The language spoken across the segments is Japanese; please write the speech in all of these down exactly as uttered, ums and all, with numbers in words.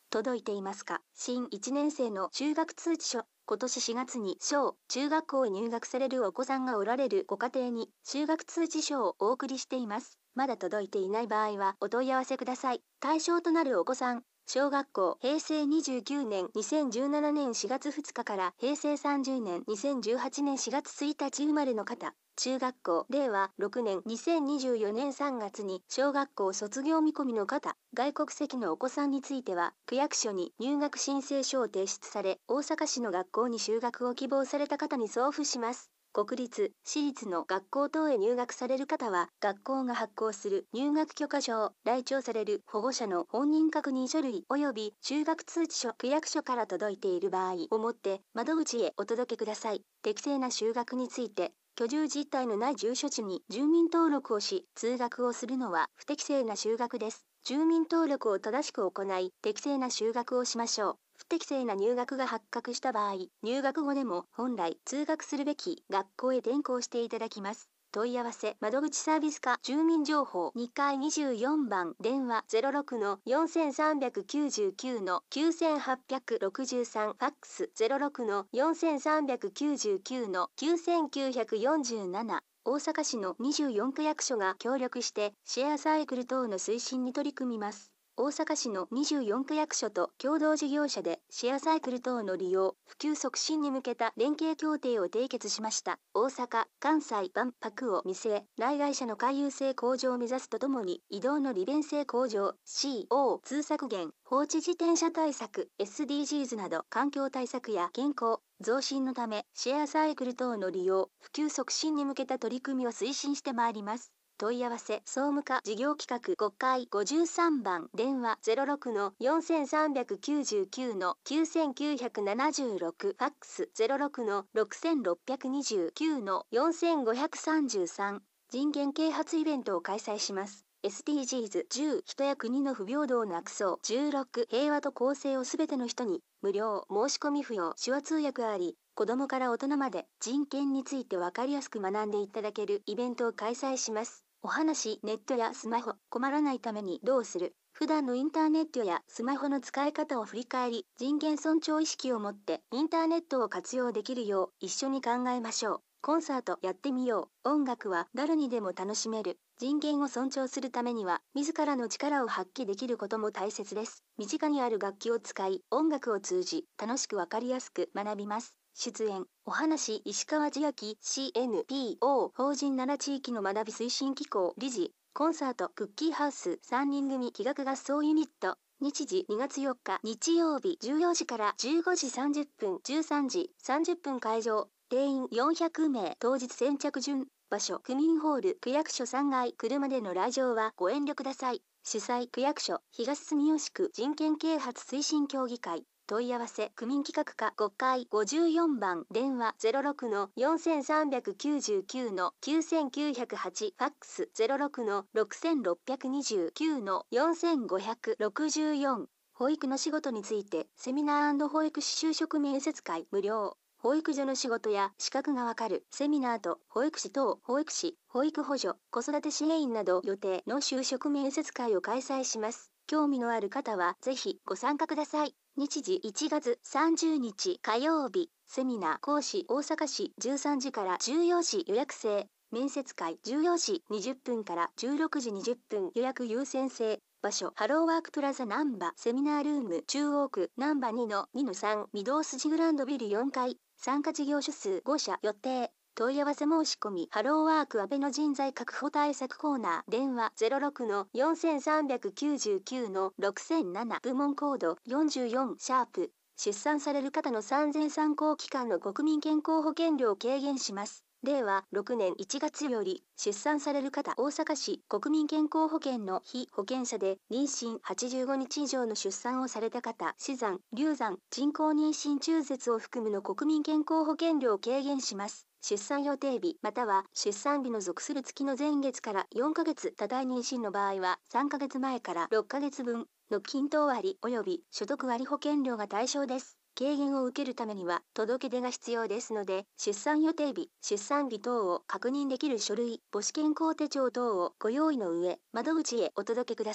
届いていますか？新いちねん生の就学通知書。今年しがつに小中学校へ入学されるお子さんがおられるご家庭に就学通知書をお送りしています。まだ届いていない場合はお問い合わせください。対象となるお子さん、小学校へいせいにじゅうきゅうねんにせんじゅうななねんしがつふつかからへいせいさんじゅうねんにせんじゅうはちねんしがつついたち生まれの方、中学校れいわろくねんにせんにじゅうよねんさんがつに小学校卒業見込みの方、外国籍のお子さんについては区役所に入学申請書を提出され、大阪市の学校に就学を希望された方に送付します。国立、私立の学校等へ入学される方は、学校が発行する入学許可証、来庁される保護者の本人確認書類及び就学通知書、区役所から届いている場合をもって窓口へお届けください。適正な就学について、居住実態のない住所地に住民登録をし、通学をするのは不適正な就学です。住民登録を正しく行い、適正な就学をしましょう。不適正な入学が発覚した場合、入学後でも本来通学するべき学校へ転校していただきます。問い合わせ窓口サービス課住民情報にかいにじゅうよんばん電話 ゼロろくのよんさんきゅうきゅうきゅうのきゅうはっぴゃくろくさんファックス ゼロろくのよんさんきゅうきゅうのきゅうきゅうよんなな。大阪市のにじゅうよんく役所が協力してシェアサイクル等の推進に取り組みます。大阪市のにじゅうよんく役所と共同事業者でシェアサイクル等の利用、普及促進に向けた連携協定を締結しました。大阪・関西万博を見据え、来街者の回遊性向上を目指すとともに、移動の利便性向上、シーオーツー 削減、放置自転車対策、エスディージーズ など環境対策や健康、増進のため、シェアサイクル等の利用、普及促進に向けた取り組みを推進してまいります。問い合わせ総務課事業企画ごかいごじゅうさんばん電話 ゼロろくのよんさんきゅうきゅうのきゅうきゅうななろくファックス ゼロろくのろくろくにきゅうのよんごさんさん。人権啓発イベントを開催します。エスディージーズじゅう 人や国の不平等をなくそう。じゅうろく平和と公正をすべての人に無料申し込み不要手話通訳あり、子供から大人まで人権についてわかりやすく学んでいただけるイベントを開催します。お話、ネットやスマホ、困らないためにどうする？普段のインターネットやスマホの使い方を振り返り、人権尊重意識を持ってインターネットを活用できるよう一緒に考えましょう。コンサートやってみよう。音楽は誰にでも楽しめる。人権を尊重するためには、自らの力を発揮できることも大切です。身近にある楽器を使い、音楽を通じ、楽しくわかりやすく学びます。出演、お話石川千秋 シーエヌピーオー 法人奈良地域の学び推進機構理事、コンサートクッキーハウスさんにん組器楽合奏ユニット、日時にがつよっか日曜日じゅうよじからじゅうごじさんじゅっぷん、じゅうさんじさんじゅっぷん会場、定員よんひゃくめい、当日先着順、場所区民ホール区役所さんがい、車での来場はご遠慮ください。主催区役所東住吉区人権啓発推進協議会。問い合わせ区民企画課ごかいごじゅうよんばん電話 ゼロろくのよんさんきゅうきゅうのきゅうきゅうゼロはちファックス ゼロろくのろくろくにきゅうのよんごろくよん。保育の仕事についてセミナー&保育士就職面接会無料。保育所の仕事や資格がわかるセミナーと保育士等保育士、保育補助、子育て支援員など予定の就職面接会を開催します。興味のある方はぜひご参加ください。日時いちがつさんじゅうにち火曜日、セミナー講師大阪市じゅうさんじからじゅうよじ予約制、面接会じゅうよじにじゅっぷんからじゅうろくじにじゅっぷん予約優先制、場所ハローワークプラザナンバセミナールーム中央区ナンバにのにのさん御堂筋グランドビルよんかい、参加事業所数ごしゃ予定。問い合わせ申し込みハローワーク安倍の人材確保対策コーナー電話 ゼロろくのよんさんきゅうきゅうのろくぜろなな部門コードよんじゅうよんシャープ。出産される方の産前産後期間の国民健康保険料を軽減します。れいわろくねんいちがつより出産される方、大阪市国民健康保険の被保険者で妊娠はちじゅうごにち以上の出産をされた方、死産、流産、人工妊娠中絶を含むの国民健康保険料を軽減します。出産予定日または出産日の属する月の前月からよんかげつ、多胎妊娠の場合はさんかげつまえからろっかげつぶんの均等割及び所得割保険料が対象です。軽減を受けるためには届け出が必要ですので、出産予定日、出産日等を確認できる書類、母子健康手帳等をご用意の上、窓口へお届けください。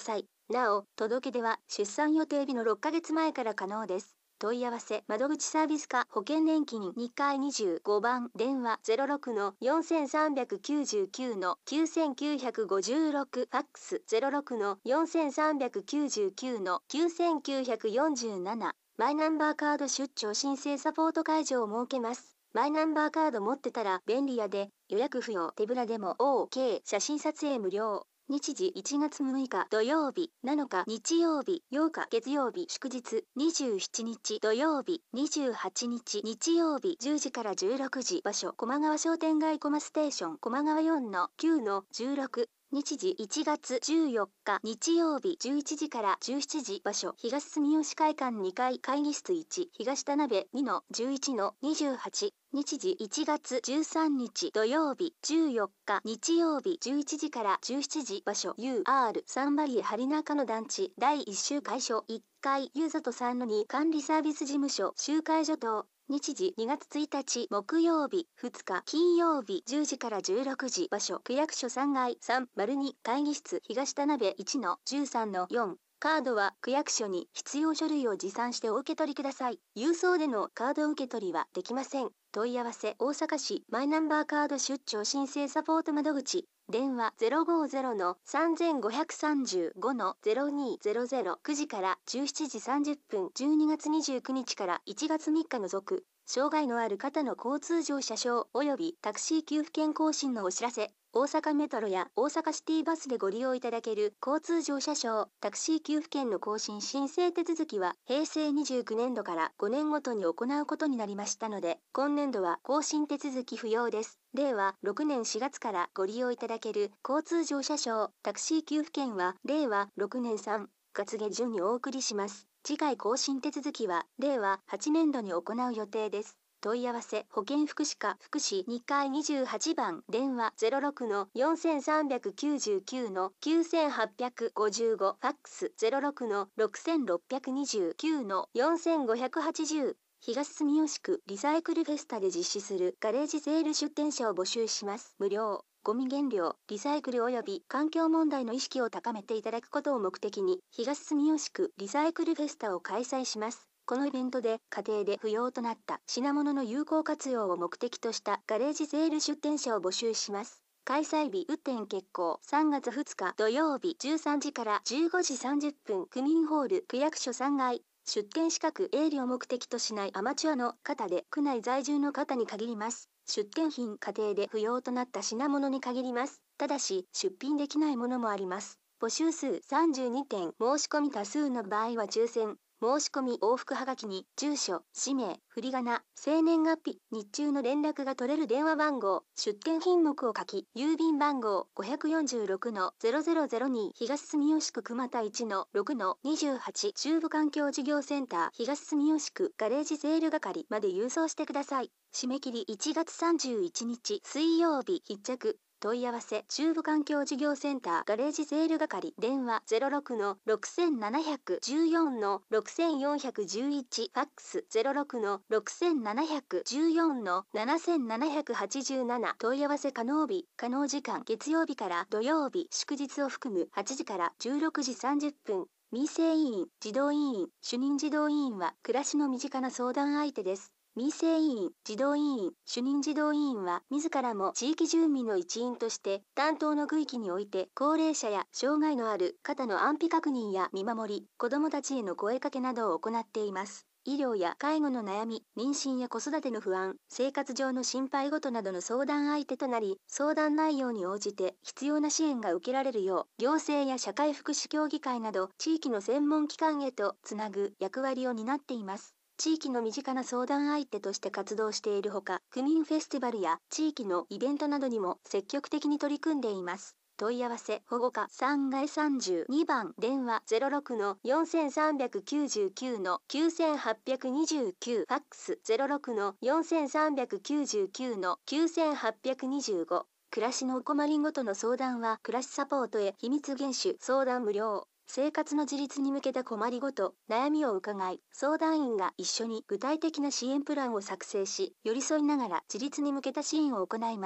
なお、届け出は出産予定日のろっかげつまえから可能です。問い合わせ窓口サービス課保険年金にかいにじゅうごばん電話 ゼロろくのよんさんきゅうきゅうきゅうのきゅうきゅうごろく ファックス ゼロろくのよんさんきゅうきゅうきゅうのきゅうきゅうよんなな。マイナンバーカード出張申請サポート会場を設けます。マイナンバーカード持ってたら便利やで。予約不要。手ぶらでも オーケー。写真撮影無料。日時いちがつむいか土曜日、なのか日曜日、ようか月曜日祝日、にじゅうしちにち土曜日、にじゅうはちにち日曜日じゅうじからじゅうろくじ。場所駒川商店街コマステーション駒川 よんのきゅうのじゅうろく。日時いちがつじゅうよっか日曜日じゅういちじからじゅうしちじ。場所東住吉会館にかい会議室いち東田辺 にのじゅういちのにじゅうはち。日時いちがつじゅうさんにち土曜日じゅうよっか日曜日じゅういちじからじゅうしちじ。場所 ユーアール サンバリエ針中の団地だいいっ週会所いっかいユーザとさんのに管理サービス事務所集会所等。日時にがつついたち木曜日ふつか金曜日じゅうじからじゅうろくじ。場所区役所さんがい さんまるに 会議室東田辺 いちのじゅうさんのよん。カードは区役所に必要書類を持参してお受け取りください。郵送でのカード受け取りはできません。問い合わせ大阪市マイナンバーカード出張申請サポート窓口電話 ゼロごゼロのさんごさんごのゼロにゼロゼロ くじからじゅうしちじさんじゅっぷんじゅうにがつにじゅうくにちからいちがつみっか除く障害のある方の交通乗車証及びタクシー給付券更新のお知らせ。大阪メトロや大阪シティバスでご利用いただける交通乗車証タクシー給付券の更新申請手続きはへいせいにじゅうきゅうねんどからごねんごとに行うことになりましたので、今年度は更新手続き不要です。れいわろくねんしがつからご利用いただける交通乗車証タクシー給付券はれいわろくねんさんがつげじゅんにお送りします。次回更新手続きはれいわはちねんどに行う予定です。問い合わせ保健福祉課福祉にかいにじゅうはちばん電話 ゼロろくのよんさんきゅうきゅうのきゅうはっごごファックス ゼロろくのろくろくにきゅうのよんごはちゼロ。東住吉区リサイクルフェスタで実施するガレージセール出店者を募集します。無料。ゴミ減量、リサイクル及び環境問題の意識を高めていただくことを目的に東住吉区リサイクルフェスタを開催します。このイベントで家庭で不要となった品物の有効活用を目的としたガレージセール出店者を募集します。開催日雨天決行さんがつふつか土曜日じゅうさんじからじゅうごじさんじゅっぷん区民ホール区役所さんがい出店資格営利を目的としないアマチュアの方で区内在住の方に限ります。出店品家庭で不要となった品物に限ります。ただし出品できないものもあります。募集数さんじゅうにてん申し込み多数の場合は抽選。申し込み往復はがきに住所、氏名、振り仮名、生年月日、日中の連絡が取れる電話番号、出店品目を書き、郵便番号 ごよんろくのゼロゼロゼロに 東住吉区熊田いちのろくのにじゅうはち中部環境事業センター東住吉区ガレージセール係まで郵送してください。締め切りいちがつさんじゅういちにち水曜日必着。問い合わせ中部環境事業センターガレージセール係電話 ゼロろくのろくなないちよんのろくよんいちファックス ゼロろくのろくなないちよんのななななはちなな。問い合わせ可能日可能時間月曜日から土曜日祝日を含むはちじからじゅうろくじさんじゅっぷん。民生委員児童委員主任児童委員は暮らしの身近な相談相手です。民生委員、児童委員、主任児童委員は自らも地域住民の一員として担当の区域において高齢者や障害のある方の安否確認や見守り、子どもたちへの声かけなどを行っています。医療や介護の悩み、妊娠や子育ての不安、生活上の心配事などの相談相手となり、相談内容に応じて必要な支援が受けられるよう、行政や社会福祉協議会など地域の専門機関へとつなぐ役割を担っています。地域の身近な相談相手として活動しているほか、区民フェスティバルや地域のイベントなどにも積極的に取り組んでいます。問い合わせ保護課さんがいさんじゅうにばん電話 ゼロろくのよんさんきゅうきゅうのきゅうはっにきゅうファックス ゼロろくのよんさんきゅうきゅうのきゅうはっにじご。暮らしのお困りごとの相談は暮らしサポートへ秘密厳守相談無料。生活の自立に向けた困りごと、悩みを伺い、相談員が一緒に具体的な支援プランを作成し、寄り添いながら自立に向けた支援を行います。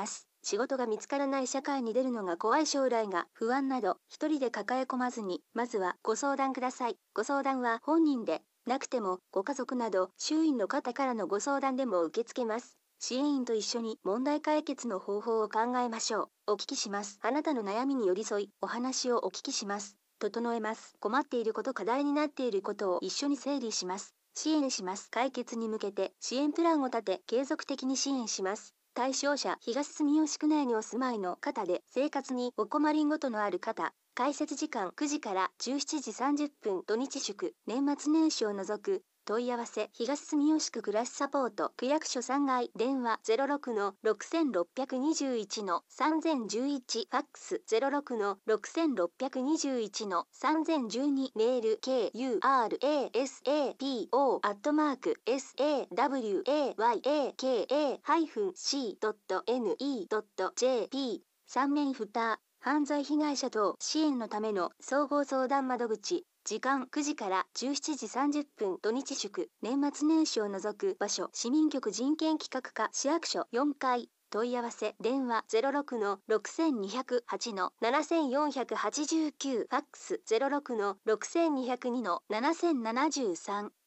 仕事が見つからない社会に出るのが怖い将来が不安など、一人で抱え込まずに、まずはご相談ください。ご相談は本人でなくても、ご家族など周囲の方からのご相談でも受け付けます。支援員と一緒に問題解決の方法を考えましょう。お聞きします。あなたの悩みに寄り添い、お話をお聞きします。整えます。困っていること、課題になっていることを一緒に整理します。支援します。解決に向けて支援プランを立て、継続的に支援します。対象者、東住吉区内にお住まいの方で、生活にお困りごとのある方。開設時間くじからじゅうしちじさんじゅっぷん、土日祝、年末年始を除く。問い合わせ、東住吉区暮らしサポート、区役所さんがい、電話 ゼロろくのろくろくにいちのさんぜんじゅういち、ファックス ゼロろくのろくろくにいちのさんぜんじゅうに、メール ケーユーアールエーエスエーピーオー アットマーク サワヤク シー ドット エヌイー ドット ジェーピー 三面負担犯罪被害者等支援のための総合相談窓口。時間くじからじゅうしちじさんじゅっぷん、土日祝、年末年始を除く場所、市民局人権企画課市役所よんかい。問い合わせ、電話 ゼロろくのろくにゼロはちのななよんはちきゅう、ファックス ゼロろくのろくにゼロにのななせんななじゅうさん。